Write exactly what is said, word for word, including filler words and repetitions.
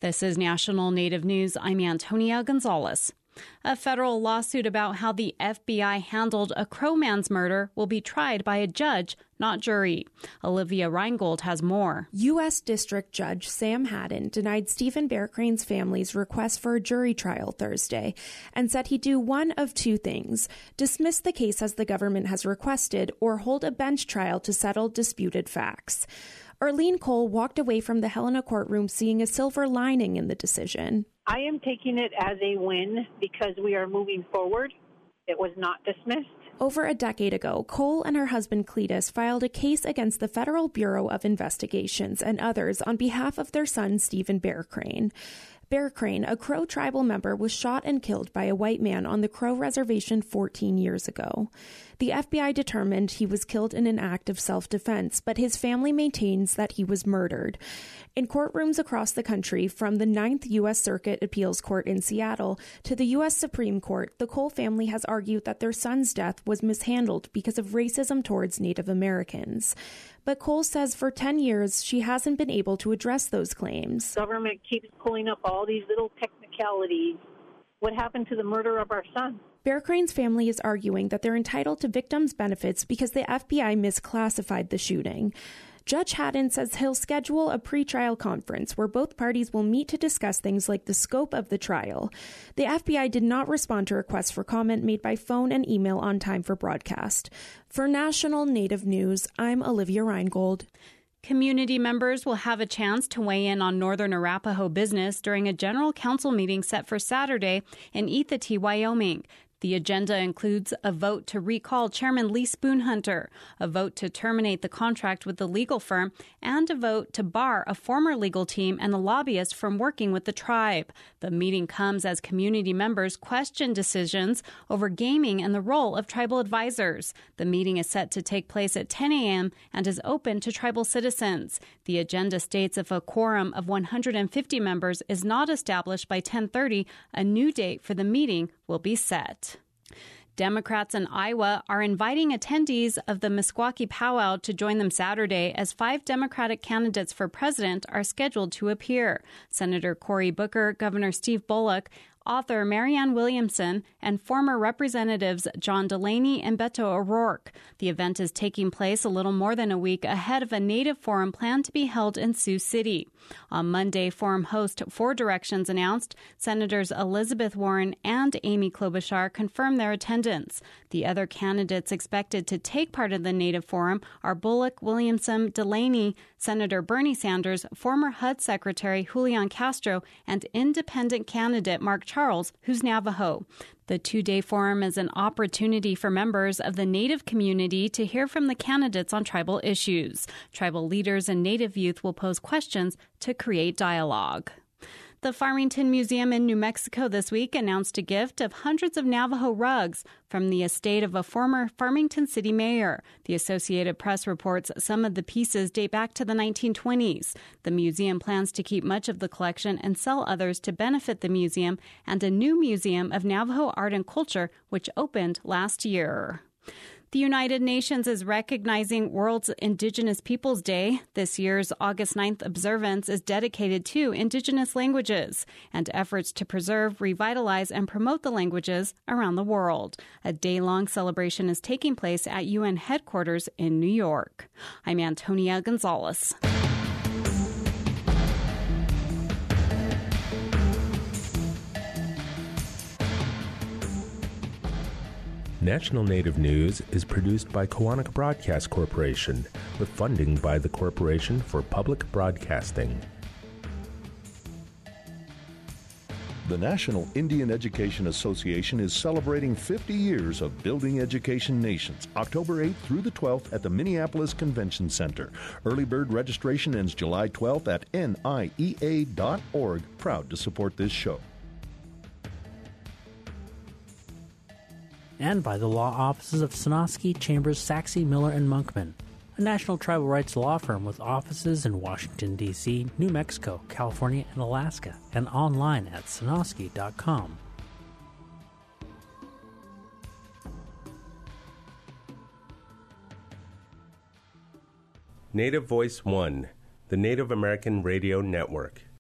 This is National Native News. I'm Antonia Gonzalez. A federal lawsuit about how the F B I handled a Crow man's murder will be tried by a judge, not jury. Olivia Reingold has more. U S District Judge Sam Haddon denied Stephen Bear Crane's family's request for a jury trial Thursday and said he'd do one of two things: dismiss the case as the government has requested or hold a bench trial to settle disputed facts. Arlene Cole walked away from the Helena courtroom seeing a silver lining in the decision. I am taking it as a win because we are moving forward. It was not dismissed. Over a decade ago, Cole and her husband Cletus filed a case against the Federal Bureau of Investigations and others on behalf of their son, Stephen Bear Crane. Bear Crane, a Crow tribal member, was shot and killed by a white man on the Crow Reservation fourteen years ago. The F B I determined he was killed in an act of self-defense, but his family maintains that he was murdered. In courtrooms across the country, from the Ninth U S Circuit Appeals Court in Seattle to the U S Supreme Court, the Cole family has argued that their son's death was mishandled because of racism towards Native Americans. But Cole says for ten years, she hasn't been able to address those claims. Government keeps pulling up all these little technicalities. What happened to the murder of our son? Bear Crane's family is arguing that they're entitled to victims' benefits because the F B I misclassified the shooting. Judge Haddon says he'll schedule a pretrial conference where both parties will meet to discuss things like the scope of the trial. The F B I did not respond to requests for comment made by phone and email on time for broadcast. For National Native News, I'm Olivia Reingold. Community members will have a chance to weigh in on Northern Arapaho business during a general council meeting set for Saturday in Eatha, Wyoming. The agenda includes a vote to recall Chairman Lee Spoonhunter, a vote to terminate the contract with the legal firm, and a vote to bar a former legal team and a lobbyist from working with the tribe. The meeting comes as community members question decisions over gaming and the role of tribal advisors. The meeting is set to take place at ten a.m. and is open to tribal citizens. The agenda states if a quorum of one hundred fifty members is not established by ten thirty, a new date for the meeting will be set. Democrats in Iowa are inviting attendees of the Meskwaki powwow to join them Saturday as five Democratic candidates for president are scheduled to appear. Senator Cory Booker, Governor Steve Bullock, author Marianne Williamson, and former Representatives John Delaney and Beto O'Rourke. The event is taking place a little more than a week ahead of a Native Forum planned to be held in Sioux City. On Monday, Forum host Four Directions announced Senators Elizabeth Warren and Amy Klobuchar confirmed their attendance. The other candidates expected to take part in the Native Forum are Bullock, Williamson, Delaney, Senator Bernie Sanders, former H U D Secretary Julian Castro, and independent candidate Mark Charles, who's Navajo. The two-day forum is an opportunity for members of the Native community to hear from the candidates on tribal issues. Tribal leaders and Native youth will pose questions to create dialogue. The Farmington Museum in New Mexico this week announced a gift of hundreds of Navajo rugs from the estate of a former Farmington city mayor. The Associated Press reports some of the pieces date back to the nineteen twenties. The museum plans to keep much of the collection and sell others to benefit the museum and a new museum of Navajo art and culture, which opened last year. The United Nations is recognizing World's Indigenous Peoples Day. This year's August ninth observance is dedicated to Indigenous languages and efforts to preserve, revitalize, and promote the languages around the world. A day-long celebration is taking place at U N headquarters in New York. I'm Antonia Gonzalez. National Native News is produced by Koahnic Broadcast Corporation with funding by the Corporation for Public Broadcasting. The National Indian Education Association is celebrating fifty years of building education nations, October eighth through the twelfth at the Minneapolis Convention Center. Early bird registration ends July twelfth at N I E A dot org. Proud to support this show. And by the law offices of Sonosky, Chambers, Saxe, Miller, and Monkman, a national tribal rights law firm with offices in Washington, D C, New Mexico, California, and Alaska, and online at sonosky dot com. Native Voice One, the Native American Radio Network.